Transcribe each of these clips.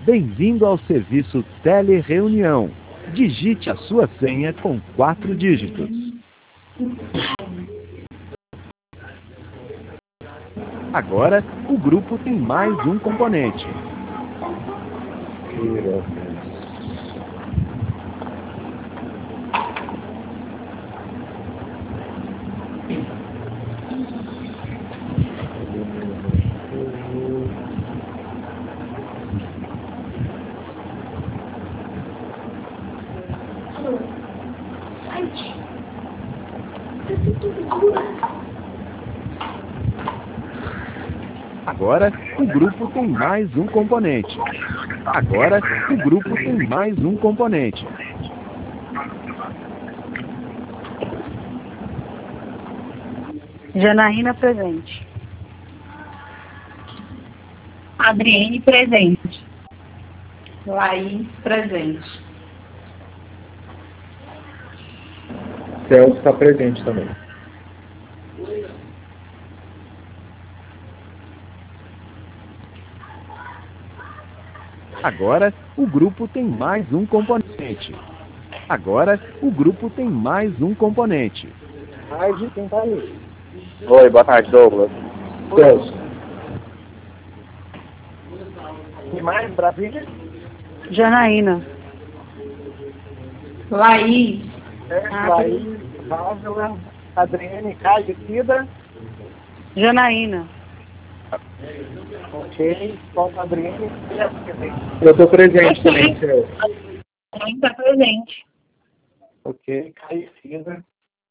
Bem-vindo ao serviço Telereunião. Digite a sua senha com 4 dígitos. Agora, o grupo tem mais um componente. Agora, o grupo tem mais um componente. Agora, o grupo tem mais um componente. Janaína presente. Adriene presente. Laís presente. Celso está presente também. Agora, o grupo tem mais um componente. Agora, o grupo tem mais um componente. Quem tá aí? Oi, boa tarde, Douglas. Celso. E mais, Brasília? Janaína. Laís. Laís, Ávila, Adriane, Caio, Cida. Janaína. Ok, falta a Adriane. Eu estou presente também, Celso. Adriene está presente. Ok, Caio, Cida.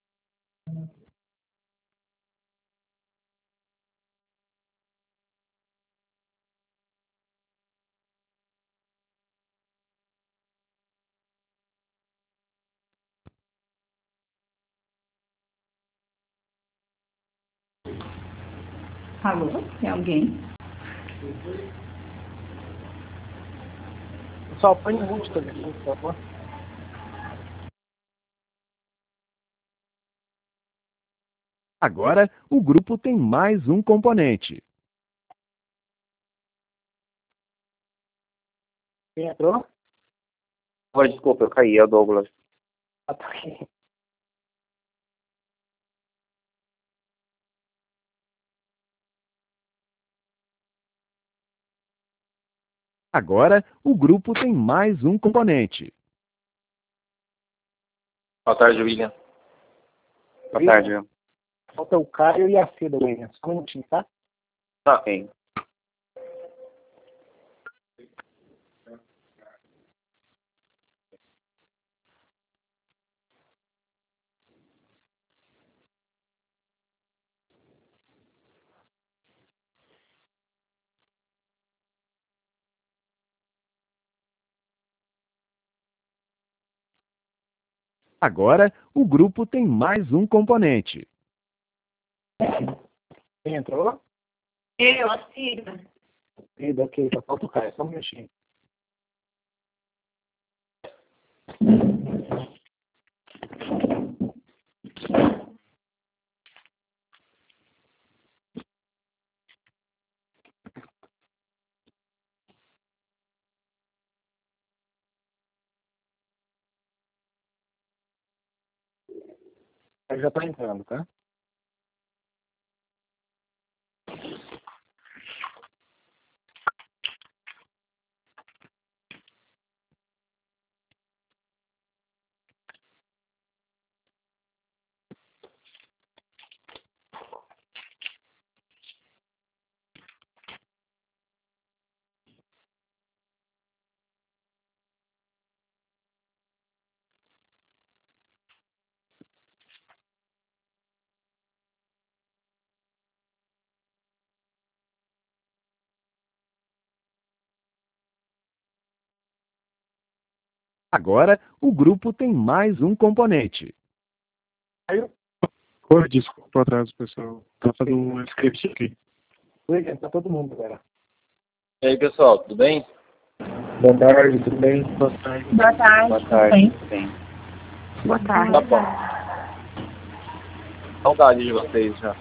Alô? Tem alguém? Só põe em mute também, por favor. Agora, o grupo tem mais um componente. Quem entrou? Oi, desculpa, eu caí, é o Douglas. Ah, tá aqui. Agora, o grupo tem mais um componente. Boa tarde, William. Boa tarde, William. Falta o Caio e a Cida, William. Só um minutinho, tá? Tá bem. Agora, o grupo tem mais um componente. Quem entrou? Eu, a Cida. Cida, ok, só falta o Caio. Só um minutinho. Eu já estou entrando, tá? Agora, o grupo tem mais um componente. Caio? Oi, desculpa o atraso, pessoal. Tá fazendo um script aqui. William, tá todo mundo agora. E aí, pessoal, tudo bem? Boa tarde, tudo bem? Boa tarde. Boa tarde. Boa tarde, tudo bem? Boa tarde. Tá bom. Saudade de vocês já.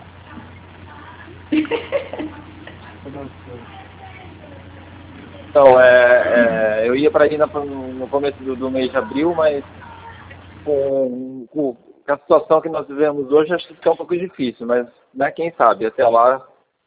Então, eu ia para ir no começo do mês de abril, mas com a situação que nós vivemos hoje, acho que fica um pouco difícil, mas né, quem sabe, até lá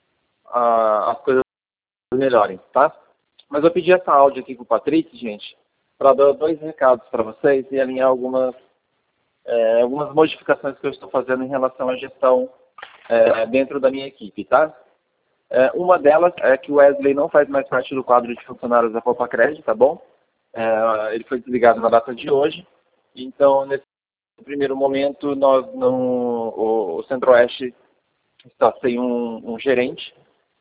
as coisas melhorem, tá? Mas eu pedi essa áudio aqui com o Patrick, gente, para dar 2 recados para vocês e alinhar algumas modificações que eu estou fazendo em relação à gestão dentro da minha equipe, tá? Uma delas é que o Wesley não faz mais parte do quadro de funcionários da Copacred, tá bom? Ele foi desligado na data de hoje. Então, nesse primeiro momento, o Centro-Oeste está sem um gerente.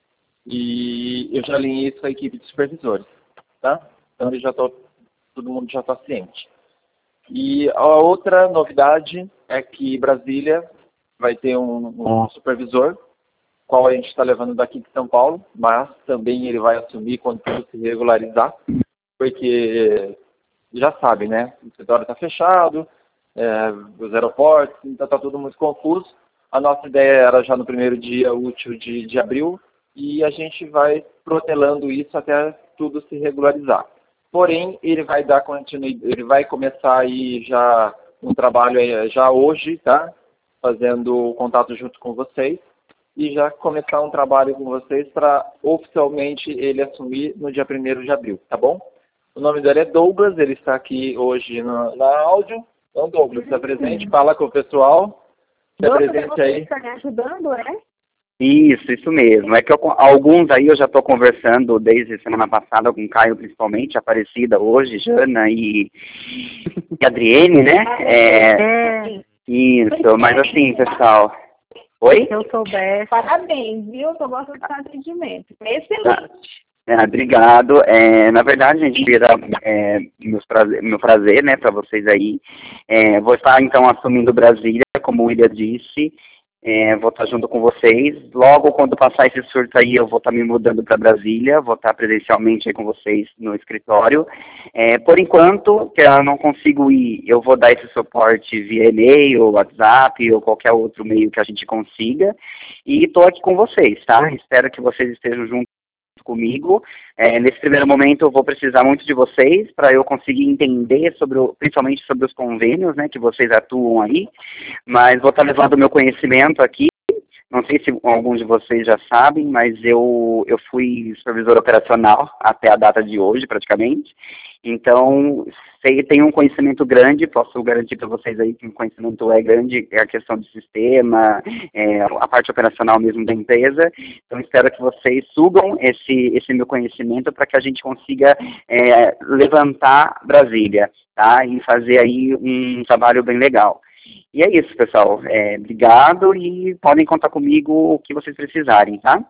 E eu já alinhei isso com a equipe de supervisores, tá? Então, todo mundo já está ciente. E a outra novidade é que Brasília vai ter um supervisor, qual a gente está levando daqui de São Paulo, mas também ele vai assumir quando tudo se regularizar, porque já sabe, né? O escritório está fechado, os aeroportos, então está tudo muito confuso. A nossa ideia era já no primeiro dia útil de abril e a gente vai protelando isso até tudo se regularizar. Porém, ele vai dar continuidade, ele vai começar aí já um trabalho já hoje, tá? Fazendo contato junto com vocês. E já começar um trabalho com vocês para oficialmente ele assumir no dia 1º de abril, tá bom? O nome dele é Douglas, ele está aqui hoje na áudio. Então, Douglas, está presente, fala com o pessoal. Está presente aí. Está me ajudando, é? Isso mesmo. É que alguns aí eu já estou conversando desde semana passada com o Caio, principalmente, Aparecida hoje, Jana e Adriene, né? Isso, mas assim, pessoal... Oi? Se eu soubesse. Parabéns, viu? Eu gosto do atendimento. Excelente. Obrigado. Na verdade, gente, queria dar meu prazer, né, para vocês aí. Vou estar, então, assumindo Brasília, como o William disse. Vou estar junto com vocês. Logo, quando passar esse surto aí, eu vou estar me mudando para Brasília. Vou estar presencialmente aí com vocês no escritório. Por enquanto, que eu não consigo ir, eu vou dar esse suporte via e-mail, WhatsApp ou qualquer outro meio que a gente consiga. E estou aqui com vocês, tá? Espero que vocês estejam juntos comigo. Nesse primeiro momento eu vou precisar muito de vocês para eu conseguir entender principalmente sobre os convênios, né, que vocês atuam aí, mas vou estar levando o meu conhecimento aqui. Não sei se alguns de vocês já sabem, mas eu fui supervisor operacional até a data de hoje, praticamente. Então, tenho um conhecimento grande, posso garantir para vocês aí que o conhecimento é grande, é a questão do sistema, a parte operacional mesmo da empresa. Então, espero que vocês sugam esse meu conhecimento para que a gente consiga levantar Brasília, tá? E fazer aí um trabalho bem legal. E é isso, pessoal. Obrigado e podem contar comigo o que vocês precisarem, tá?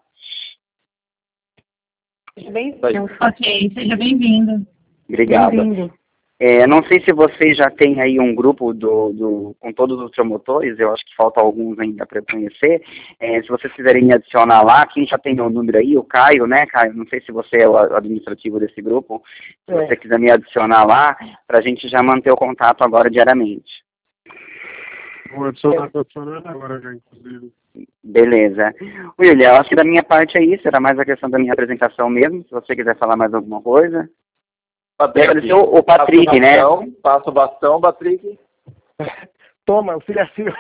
Ok, seja bem-vindo. Obrigado. Não sei se vocês já têm aí um grupo com todos os promotores, eu acho que faltam alguns ainda para conhecer. Se vocês quiserem me adicionar lá, quem já tem o número aí, o Caio, né, Caio? Não sei se você é o administrativo desse grupo. Se você quiser me adicionar lá, para a gente já manter o contato agora diariamente. Vou adicionar agora já, inclusive. Beleza. William, acho que da minha parte é isso, era mais a questão da minha apresentação mesmo, se você quiser falar mais alguma coisa. Agradecer o Patrick, né? Passa o bastão, Patrick. Toma, o filho é seu.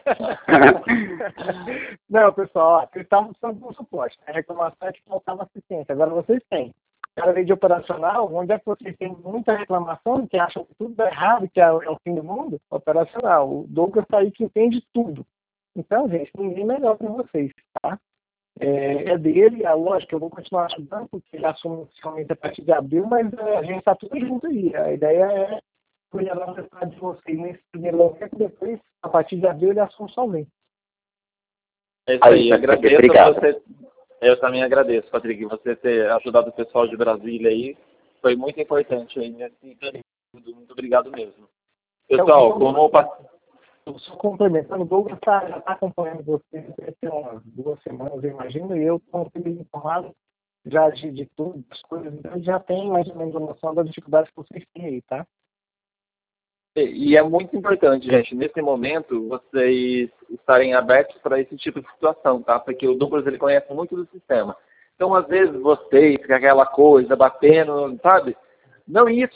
Não, pessoal, vocês estavam precisando de um suporte. A reclamação é que faltava assistência. Agora vocês têm. Cada vez de operacional, onde é que vocês têm muita reclamação, que acham que tudo dá errado, que é o fim do mundo? Operacional. O Douglas está aí que entende tudo. Então, gente, ninguém melhor para vocês, tá? É dele, é lógico que eu vou continuar ajudando, porque ele assume oficialmente a partir de abril, mas a gente está tudo junto aí. A ideia é cuidar da vontade de vocês nesse primeiro momento, depois, a partir de abril, ele assume somente. É isso aí, agradeço a você. Eu também agradeço, Patrick, você ter ajudado o pessoal de Brasília aí. Foi muito importante aí nesse período. Muito obrigado mesmo. Pessoal, Só complementando, o Douglas já está acompanhando vocês há umas 2 semanas, eu imagino, e eu estou informado já de tudo, das coisas, então já tem mais ou menos a noção das dificuldades que vocês têm aí, tá? E é muito importante, gente, nesse momento, vocês estarem abertos para esse tipo de situação, tá? Porque o Douglas, ele conhece muito do sistema. Então, às vezes, vocês, com aquela coisa, batendo, sabe? Não, isso.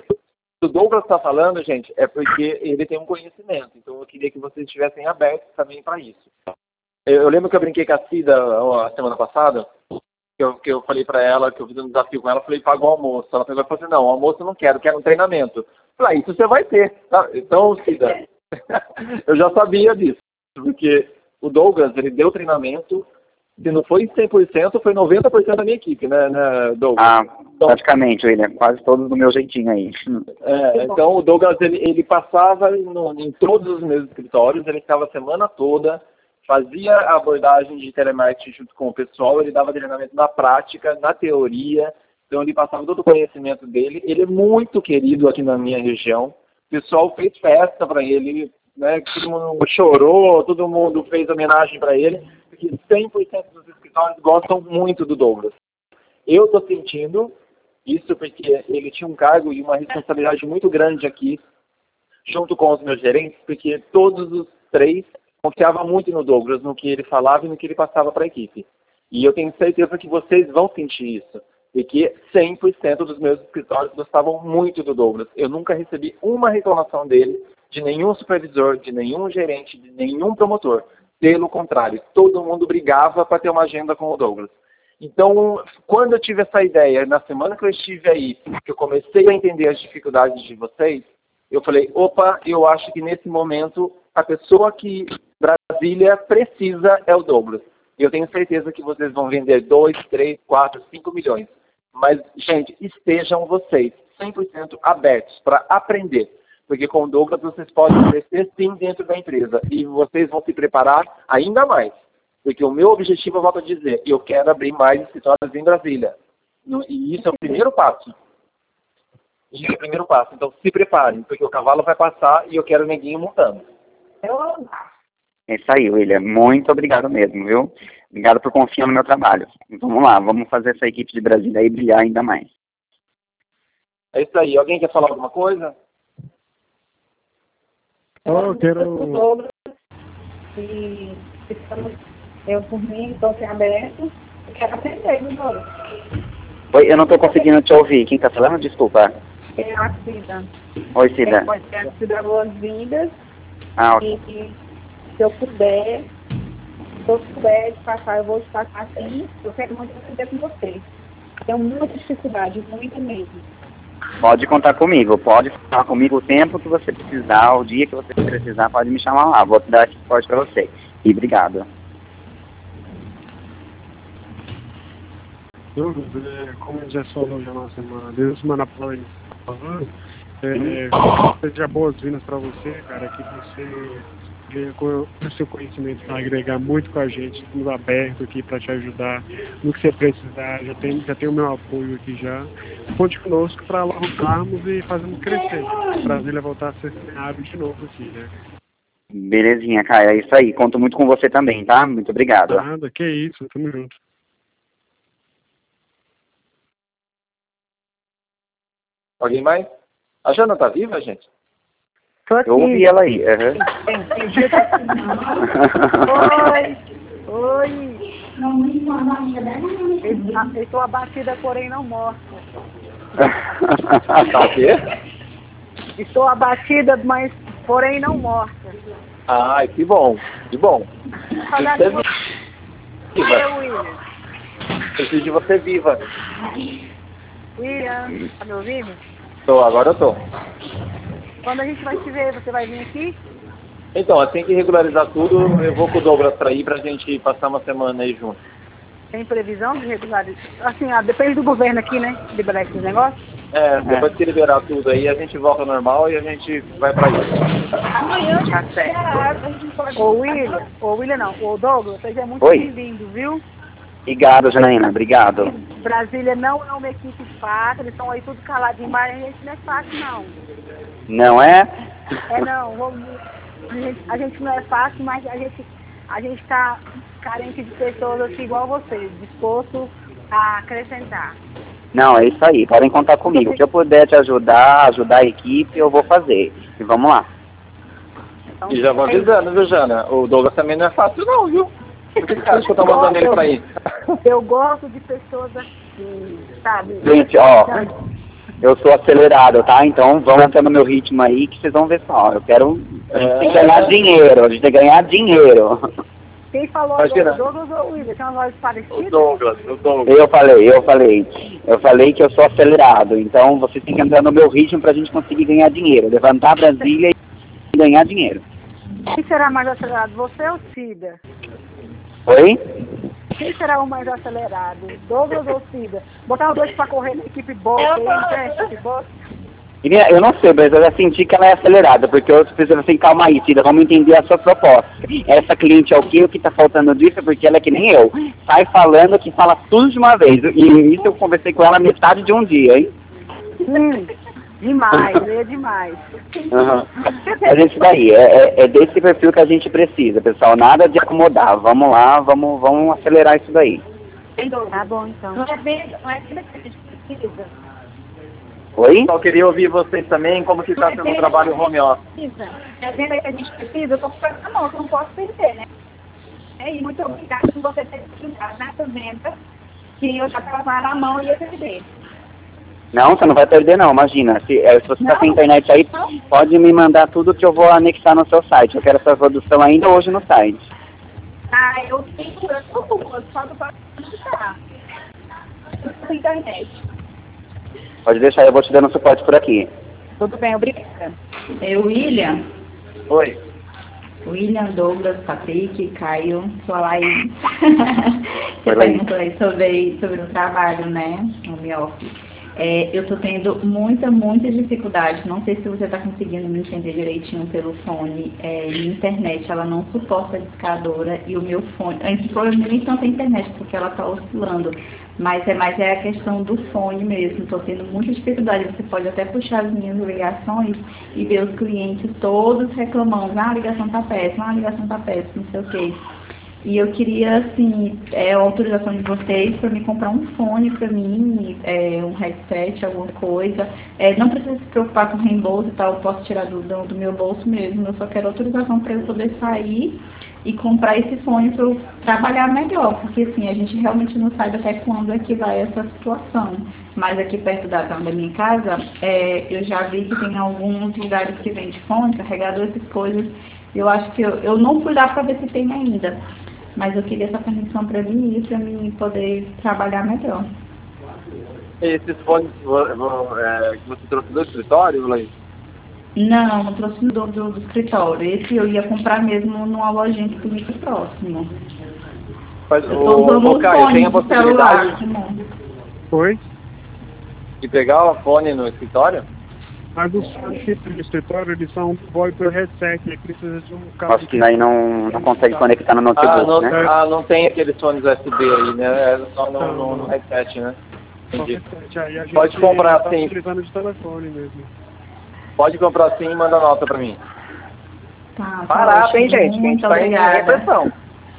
O Douglas está falando, gente, é porque ele tem um conhecimento. Então, eu queria que vocês estivessem abertos também para isso. Eu lembro que eu brinquei com a Cida a semana passada, que eu falei para ela, que eu fiz um desafio com ela, falei, paga o almoço. Ela pegou e falou assim, não, o almoço eu não quero um treinamento. Eu falei, isso você vai ter. Tá? Então, Cida, eu já sabia disso, porque o Douglas, ele deu treinamento, se não foi 100%, foi 90% da minha equipe, né Douglas? Praticamente, William, quase todos do meu jeitinho aí. Então, o Douglas, ele passava em todos os meus escritórios, ele ficava a semana toda, fazia a abordagem de telemarketing junto com o pessoal, ele dava treinamento na prática, na teoria, então ele passava todo o conhecimento dele. Ele é muito querido aqui na minha região. O pessoal fez festa para ele, né? Todo mundo chorou, todo mundo fez homenagem para ele, porque 100% dos escritórios gostam muito do Douglas. Eu estou sentindo isso porque ele tinha um cargo e uma responsabilidade muito grande aqui, junto com os meus gerentes, porque todos os três confiava muito no Douglas, no que ele falava e no que ele passava para a equipe. E eu tenho certeza que vocês vão sentir isso, porque 100% dos meus escritórios gostavam muito do Douglas. Eu nunca recebi uma reclamação dele, de nenhum supervisor, de nenhum gerente, de nenhum promotor. Pelo contrário, todo mundo brigava para ter uma agenda com o Douglas. Então, quando eu tive essa ideia, na semana que eu estive aí, que eu comecei a entender as dificuldades de vocês, eu falei, opa, eu acho que nesse momento a pessoa que Brasília precisa é o Douglas. Eu tenho certeza que vocês vão vender 2, 3, 4, 5 milhões. Mas, gente, estejam vocês 100% abertos para aprender. Porque com o Douglas vocês podem crescer sim dentro da empresa. E vocês vão se preparar ainda mais. Porque o meu objetivo, eu volto a dizer, eu quero abrir mais escritórios em Brasília. E isso é o primeiro passo. Isso é o primeiro passo. Então se preparem, porque o cavalo vai passar e eu quero o neguinho montando. É isso aí, William. Muito obrigado mesmo, viu? Obrigado por confiar no meu trabalho. Vamos lá, vamos fazer essa equipe de Brasília aí brilhar ainda mais. É isso aí. Alguém quer falar alguma coisa? Eu quero... E eu, por mim, estou aqui aberto. Eu quero aprender, Douglas. Oi, eu não estou conseguindo te ouvir. Quem está falando? Desculpa. É a Cida. Oi, Cida. Pode ser Cida Boas-Vindas. Ok. E se eu puder te passar, eu vou te passar assim. Eu quero muito aprender com vocês. Tenho muita dificuldade, muita mesmo. Pode contar comigo. Pode falar comigo o tempo que você precisar, o dia que você precisar, pode me chamar lá. Vou dar esse suporte para você. E obrigado. Douglas, como a gente já falou já na semana, desde semana após falando, desejar boas-vindas para você, cara, que você venha com o seu conhecimento para agregar muito com a gente, tudo aberto aqui para te ajudar no que você precisar, já tem o meu apoio aqui já. Conte conosco para alavancarmos e fazermos crescer. Brasília voltar a ser cenário de novo aqui, né? Belezinha, Caio, é isso aí. Conto muito com você também, tá? Muito obrigado. Nada, que isso, tamo junto. Alguém mais? A Jana tá viva, gente? Tô aqui. Eu ouvi ela aí. Oi. Estou abatida, porém não morta. Tá o quê? Estou abatida, mas porém não morta. Ai, que bom, que bom. William. Preciso de você viva. William, tá me ouvindo? Tô, agora eu tô. Quando a gente vai se ver, você vai vir aqui? Então, assim que regularizar tudo, eu vou com o Douglas pra ir pra gente passar uma semana aí junto. Tem previsão de regularizar? Assim, depende do governo aqui, né? Liberar esses negócios? Depois que liberar tudo aí, a gente volta ao normal e a gente vai pra isso. Amanhã, tá certo. Ô William não, ô Douglas, seja muito bem-vindo, viu? Obrigado, Janaína, obrigado. Brasília não é uma equipe fácil, eles estão aí tudo caladinho, mas a gente não é fácil, não. Não é? Não, a gente não é fácil, mas a gente está carente de pessoas assim igual vocês, disposto a acrescentar. Não, é isso aí, podem contar comigo. Se eu puder te ajudar a equipe, eu vou fazer. E vamos lá. Então, e já vou avisando, viu, Jana? O Douglas também não é fácil não, viu? Por que você acha que eu tô mandando ele pra ir? Eu gosto de pessoas assim, sabe? Gente, ó, eu sou acelerado, tá? Então vamos entrar no meu ritmo aí que vocês vão ver só. Eu quero a gente tem que ganhar dinheiro, a gente tem que ganhar dinheiro. Quem falou agora, o Douglas ou o William? Tem uma voz parecida? O Douglas. Eu falei que eu sou acelerado. Então vocês têm que entrar no meu ritmo pra gente conseguir ganhar dinheiro. Levantar Brasília e ganhar dinheiro. Quem será mais acelerado, você ou Cida? Oi? Quem será o mais acelerado, Douglas ou Cida? Botar os dois pra correr na equipe boa, equipe boa. Eu não sei, mas eu já senti que ela é acelerada, porque eu preciso assim, calma aí, Cida, vamos entender a sua proposta. Essa cliente é o que tá faltando disso, porque ela é que nem eu. Sai falando que fala tudo de uma vez. E isso eu conversei com ela metade de um dia, hein? Demais, é demais. Uhum. Mas isso daí, é desse perfil que a gente precisa, pessoal. Nada de acomodar. Vamos lá, vamos acelerar isso daí. Tá bom, então. Não é bem que a gente precisa. Oi? Só queria ouvir vocês também, como que está sendo o trabalho home office. É venda que a gente precisa, eu tô com na mão, eu não posso perder, né? E muito obrigada por você ter ajudado nessa venda, que eu já estava na mão e ia perder. Não, você não vai perder não, imagina. Se você está sem internet aí, pode me mandar tudo que eu vou anexar no seu site. Eu quero essa produção ainda hoje no site. Ah, eu tô só do anexar. Na internet. Pode deixar, eu vou te dando suporte por aqui. Tudo bem, obrigada. William. Oi. William, Douglas, Patrick, Caio, sou a Laís. Você Oi, Laís. perguntou aí sobre o trabalho, né? Home office. Eu estou tendo muita dificuldade. Não sei se você está conseguindo me entender direitinho pelo fone. Minha internet, ela não suporta a discadora e o meu fone... Esse problema nem tanto a internet, porque ela está oscilando. Mas é a questão do fone mesmo. Estou tendo muita dificuldade. Você pode até puxar as minhas ligações e ver os clientes todos reclamando. A ligação está péssima, não sei o quê. E eu queria, assim, a autorização de vocês para me comprar um fone para mim, um headset, alguma coisa. Não precisa se preocupar com reembolso e tal, eu posso tirar do meu bolso mesmo. Eu só quero autorização para eu poder sair e comprar esse fone para eu trabalhar melhor, porque assim, a gente realmente não sabe até quando é que vai essa situação. Mas aqui perto da minha casa, eu já vi que tem alguns lugares que vende fone, carregador, essas coisas. Eu acho que eu não fui lá para ver se tem ainda. Mas eu queria essa conexão para mim e para mim poder trabalhar melhor. Esses fones que você trouxe do escritório, Laís? Não, eu trouxe do escritório. Esse eu ia comprar mesmo numa lojinha que fica aqui próximo. Mas eu tô usando o Caio, fone tem a de celular. Oi? De pegar o fone no escritório? Mas os fones que tem no escritório, eles são VoIP headset, ele precisa de um cabo. Acho que aí não consegue conectar no notebook, né? Não tem aqueles fones USB aí, né? É só no headset, né? Entendi. Pode comprar sim. Utilizando de telefone mesmo. Pode comprar sim e manda nota pra mim. Tá, Parado, hein, gente? Que a gente tá em repressão.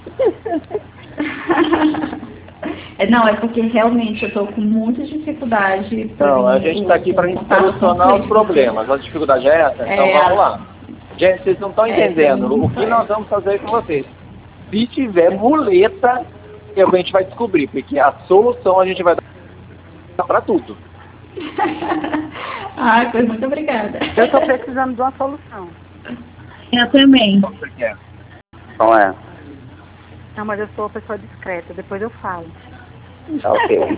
Não, é porque realmente eu tô com muita dificuldade. Não, a gente tá aqui pra gente solucionar os problemas. A dificuldade é essa? Então vamos lá. Gente, vocês não estão entendendo o que nós vamos fazer com vocês. Se tiver muleta, a gente vai descobrir, porque a solução a gente vai dar pra tudo. Pois muito obrigada. Eu estou precisando de uma solução. Eu também. Qual você quer? Qual é? Não, mas eu sou uma pessoa discreta, depois eu falo. Ok.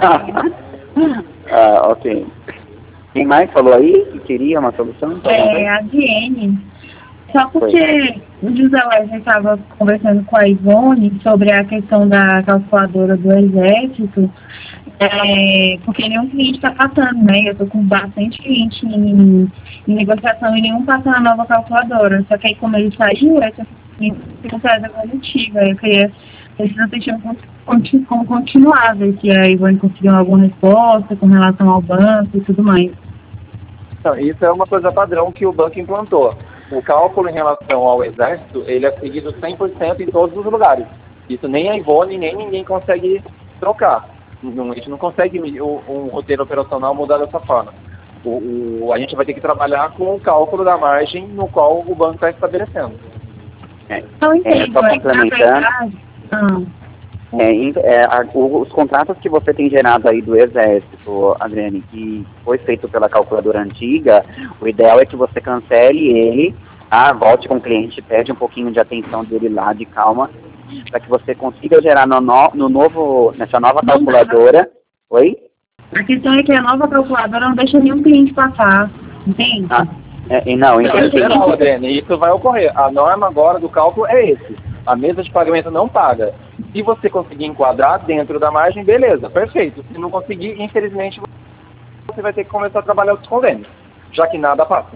Ok. Quem mais falou aí que queria uma solução? A Diene. Só porque o José Wesley estava conversando com a Ivone sobre a questão da calculadora do Exército, porque nenhum cliente está passando, né? Eu estou com bastante cliente em negociação e nenhum passa na nova calculadora. Só que aí, como ele saiu, essa dificuldade evolutiva. Eu queria ver se vocês tinham como continuar, ver se a Ivone conseguiu alguma resposta com relação ao banco e tudo mais. Então, isso é uma coisa padrão que o banco implantou. O cálculo em relação ao Exército, ele é seguido 100% em todos os lugares. Isso nem a Ivone, nem ninguém consegue trocar. A gente não consegue um roteiro operacional mudar dessa forma. A gente vai ter que trabalhar com o cálculo da margem no qual o banco está estabelecendo. Não entendo, só complementando. Os contratos que você tem gerado aí do Exército, Adriane, que foi feito pela calculadora antiga, o ideal é que você cancele ele, volte com o cliente, pede um pouquinho de atenção dele lá, de calma, para que você consiga gerar nessa nova calculadora. Oi? A questão é que a nova calculadora não deixa nenhum cliente passar, entende? Geral, Adriane, isso vai ocorrer. A norma agora do cálculo é esse. A mesa de pagamento não paga. Se você conseguir enquadrar dentro da margem, beleza, perfeito. Se não conseguir, infelizmente, você vai ter que começar a trabalhar os convênios, já que nada passa.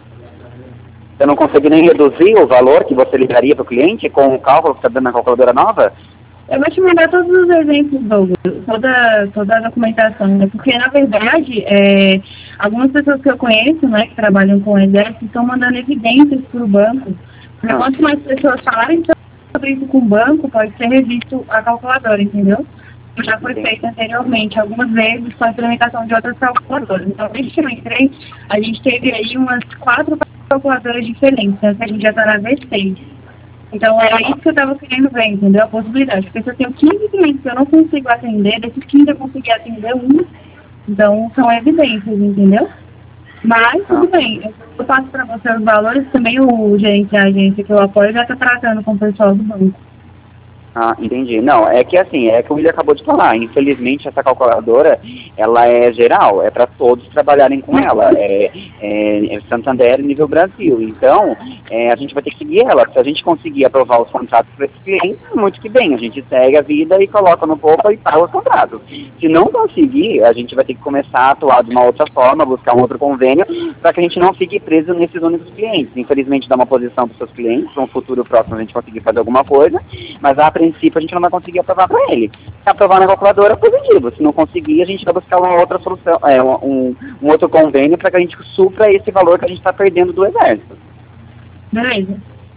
Você não consegue nem reduzir o valor que você ligaria para o cliente com o cálculo que está dando na calculadora nova? Eu vou te mandar todos os exemplos, Douglas, toda a documentação, né? Porque, na verdade, algumas pessoas que eu conheço, né, que trabalham com o Exército, estão mandando evidências para o banco. Porque quanto mais pessoas falarem sobre isso com o banco, pode ser revisto a calculadora, entendeu? Já foi feito anteriormente, algumas vezes, com a implementação de outras calculadoras. Então, desde que eu entrei, a gente teve aí umas 4 calculadoras diferentes, né? Que a gente já está na V6. Então, era isso que eu estava querendo ver, entendeu? A possibilidade. Porque se eu tenho 15 clientes que eu não consigo atender, desses 15 eu consegui atender um. Então, são evidências, entendeu? Mas, tudo bem. Eu passo para você os valores. Também o gerente da agência que eu apoio já está tratando com o pessoal do banco. Entendi. Não, é que assim, é que o William acabou de falar. Infelizmente, essa calculadora, ela é geral, é para todos trabalharem com ela. É Santander nível Brasil. Então, a gente vai ter que seguir ela. Se a gente conseguir aprovar os contratos para esses clientes, muito que bem. A gente segue a vida e coloca no Poupa e paga os contratos. Se não conseguir, a gente vai ter que começar a atuar de uma outra forma, buscar um outro convênio, para que a gente não fique preso nesses únicos clientes. Infelizmente, dá uma posição para os seus clientes, para um futuro próximo a gente conseguir fazer alguma coisa, mas a princípio a gente não vai conseguir aprovar para ele. Se aprovar na calculadora, positivo. Se não conseguir, a gente vai buscar uma outra solução, um outro convênio para que a gente supra esse valor que a gente está perdendo do Exército. Beleza.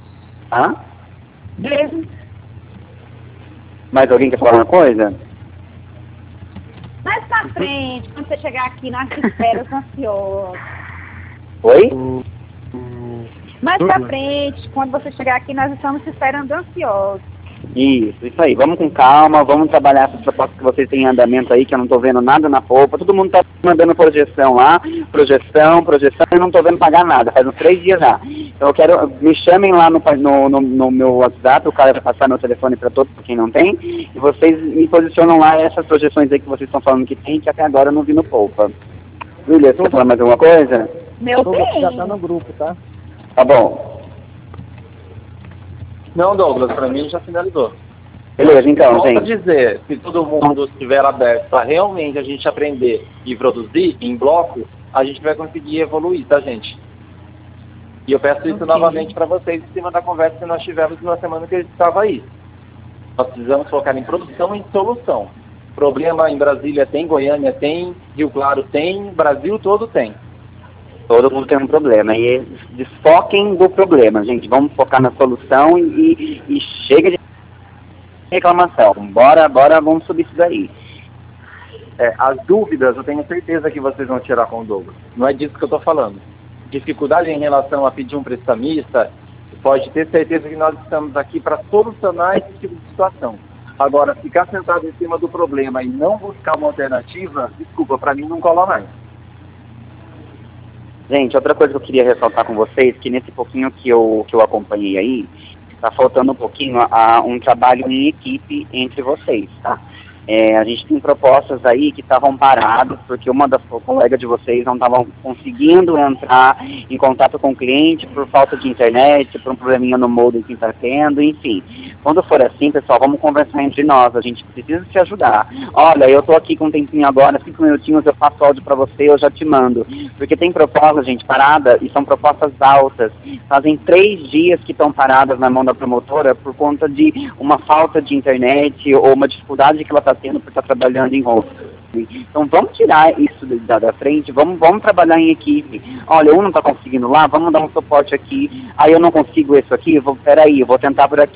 Beleza. Mais alguém quer falar uma coisa? Mais pra frente, quando você chegar aqui, nós esperamos ansiosos. Oi? Mais pra frente, quando você chegar aqui, nós estamos esperando ansiosos. Isso aí. Vamos com calma, vamos trabalhar essas propostas que vocês têm em andamento aí, que eu não estou vendo nada na polpa. Todo mundo está mandando projeção lá, projeção, e não estou vendo pagar nada. Faz uns 3 dias já. Então me chamem lá no meu WhatsApp, o cara vai passar meu telefone para todos, para quem não tem, e vocês me posicionam lá essas projeções aí que vocês estão falando que tem, que até agora eu não vi no polpa. William, você quer falar mais alguma coisa? Meu bem. Já está no grupo, tá? Tá bom. Não, Douglas, para mim já finalizou. Beleza, então, Volto gente. a dizer, se todo mundo estiver aberto para realmente a gente aprender e produzir em bloco, a gente vai conseguir evoluir, tá, gente? E eu peço isso novamente para vocês em cima da conversa que nós tivemos na semana que a gente estava aí. Nós precisamos focar em produção e em solução. Problema em Brasília tem, Goiânia tem, Rio Claro tem, Brasil todo tem. Todo mundo tem um problema. E desfoquem do problema, gente. Vamos focar na solução e chega de reclamação. Bora, vamos subir isso daí. As dúvidas, eu tenho certeza que vocês vão tirar com o Douglas. Não é disso que eu estou falando. Dificuldade em relação a pedir um prestamista, pode ter certeza que nós estamos aqui para solucionar esse tipo de situação. Agora, ficar sentado em cima do problema e não buscar uma alternativa, desculpa, para mim não cola mais. Gente, outra coisa que eu queria ressaltar com vocês, que nesse pouquinho que eu acompanhei aí, está faltando um pouquinho um trabalho em equipe entre vocês, tá? A gente tem propostas aí que estavam paradas, porque uma das colegas de vocês não estavam conseguindo entrar em contato com o cliente por falta de internet, por um probleminha no modem que está tendo, enfim. Quando for assim, pessoal, vamos conversar entre nós, a gente precisa se ajudar. Olha, eu estou aqui com um tempinho agora, 5 minutinhos, eu passo áudio para você, eu já te mando. Porque tem propostas, gente, parada, e são propostas altas. Fazem 3 dias que estão paradas na mão da promotora por conta de uma falta de internet ou uma dificuldade que ela está tendo por estar trabalhando em home. Então vamos tirar isso da frente, vamos trabalhar em equipe. Olha, um não está conseguindo lá, vamos dar um suporte aqui. Aí eu não consigo isso aqui, peraí, eu vou tentar por aqui.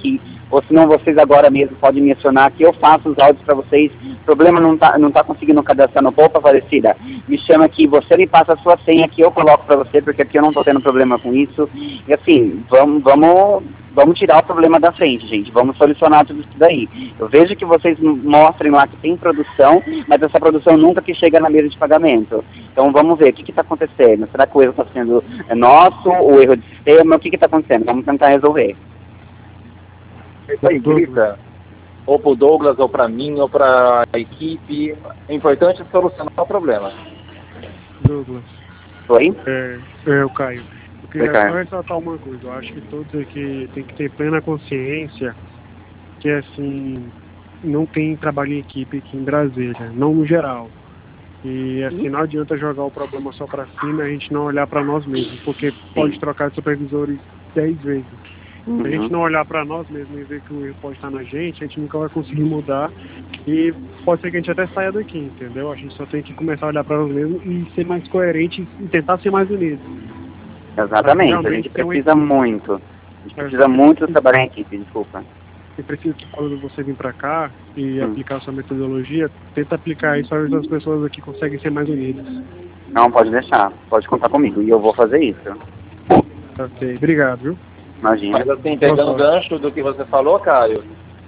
ou se não vocês agora mesmo podem me acionar que eu faço os áudios para vocês. O problema não tá conseguindo cadastrar no Poupa, Aparecida. Me chama aqui, você me passa a sua senha que eu coloco para você, porque aqui eu não tô tendo problema com isso. E assim, vamos tirar o problema da frente, gente. Vamos solucionar tudo isso daí. Eu vejo que vocês mostrem lá que tem produção, mas essa produção nunca que chega na mesa de pagamento. Então vamos ver o que está acontecendo. Será que o erro está sendo nosso, o erro de sistema? O que está acontecendo? Vamos tentar resolver. É isso aí, grita. Ou para o Douglas, ou para mim, ou para a equipe. O importante é solucionar o problema. Douglas. Oi? O Caio. Eu queria só ressaltar uma coisa. Eu acho que todos aqui tem que ter plena consciência que, assim, não tem trabalho em equipe aqui em Brasília, não no geral. E, assim, não adianta jogar o problema só para cima e a gente não olhar para nós mesmos, porque pode trocar de supervisores 10 vezes. Se a gente não olhar para nós mesmos e ver que o erro pode estar na gente, a gente nunca vai conseguir mudar e pode ser que a gente até saia daqui, entendeu? A gente só tem que começar a olhar para nós mesmos e ser mais coerente e tentar ser mais unidos. Exatamente, a gente precisa muito. A gente precisa muito trabalhar em equipe, desculpa. Eu preciso que quando você vir para cá e aplicar a sua metodologia, tenta aplicar isso, às vezes as pessoas aqui conseguem ser mais unidas. Não, pode deixar, pode contar comigo e eu vou fazer isso. Ok, obrigado, viu? Imagina. Mas assim, pegando o gancho do que você falou, Caio,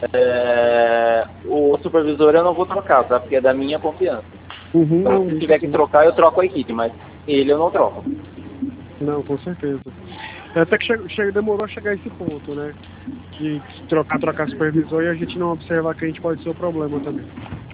o supervisor eu não vou trocar, tá? Porque é da minha confiança. Então, se tiver que trocar, eu troco a equipe, mas ele eu não troco. Não, com certeza. Até que demorou a chegar a esse ponto, né? De trocar supervisor e a gente não observar que a gente pode ser o problema também.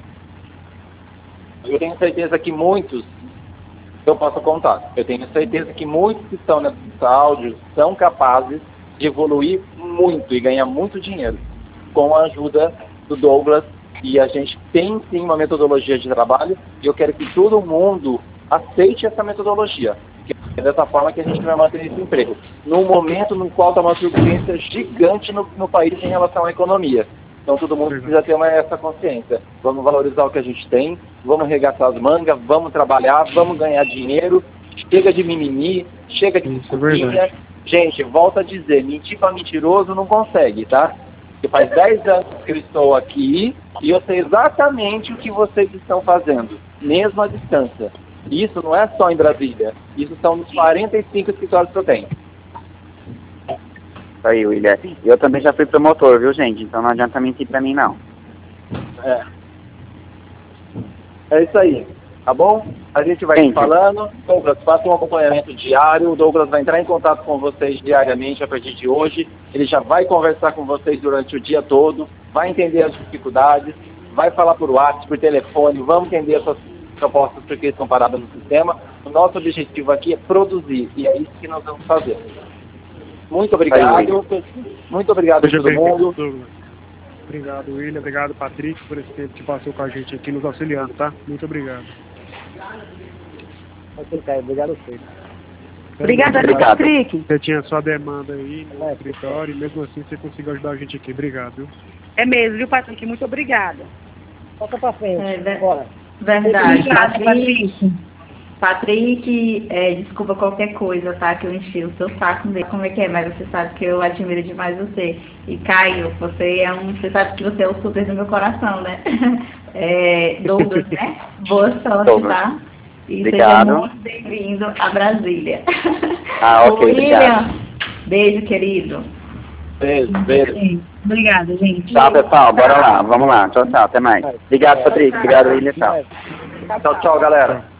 Eu tenho certeza que muitos eu posso contar. Eu tenho certeza que muitos que estão nesse áudio são capazes de evoluir muito e ganhar muito dinheiro com a ajuda do Douglas. E a gente tem sim uma metodologia de trabalho e eu quero que todo mundo aceite essa metodologia. É dessa forma que a gente vai manter esse emprego. Num momento no qual está uma turbulência gigante no país em relação à economia. Então todo mundo precisa ter essa consciência. Vamos valorizar o que a gente tem, vamos arregaçar as mangas, vamos trabalhar, vamos ganhar dinheiro. Chega de mimimi, chega de desculpinha. Gente, volto a dizer, mentir para mentiroso não consegue, tá? Porque faz 10 anos que eu estou aqui e eu sei exatamente o que vocês estão fazendo, mesmo à distância. E isso não é só em Brasília, isso são os 45 escritórios que eu tenho. Isso aí, William. Eu também já fui promotor, viu, gente? Então não adianta mentir pra mim, não. É isso aí, tá bom? A gente vai falando. Douglas, faça um acompanhamento diário. O Douglas vai entrar em contato com vocês diariamente a partir de hoje. Ele já vai conversar com vocês durante o dia todo, vai entender as dificuldades, vai falar por WhatsApp, por telefone, vamos entender as suas propostas porque estão paradas no sistema. O nosso objetivo aqui é produzir e é isso que nós vamos fazer. Muito obrigado. Muito obrigado a todo mundo. Obrigado, William. Obrigado, Patrick, por esse tempo que passou com a gente aqui nos auxiliando, tá? Muito obrigado. Obrigado a você. Obrigada, Patrick. Você tinha sua demanda aí no escritório e mesmo assim você conseguiu ajudar a gente aqui. Obrigado, viu? É mesmo, viu, Patrick? Muito obrigada. Toca pra frente. Verdade. Obrigada, Patrick, desculpa qualquer coisa, tá? Que eu enchi o seu saco dele. Como é que é? Mas você sabe que eu admiro demais você. E Caio, você sabe que você é o super do meu coração, né? Douglas, né? Boa sorte, Douglas. tá? E obrigado. Seja muito bem-vindo a Brasília. Ok, William, obrigado. Beijo, querido. Beijo. Obrigada, gente. Tchau, pessoal. Bora lá. Vamos lá. Tchau, tchau. Até mais. Obrigado, Patrick. Obrigado, William. Tchau. Tchau, galera.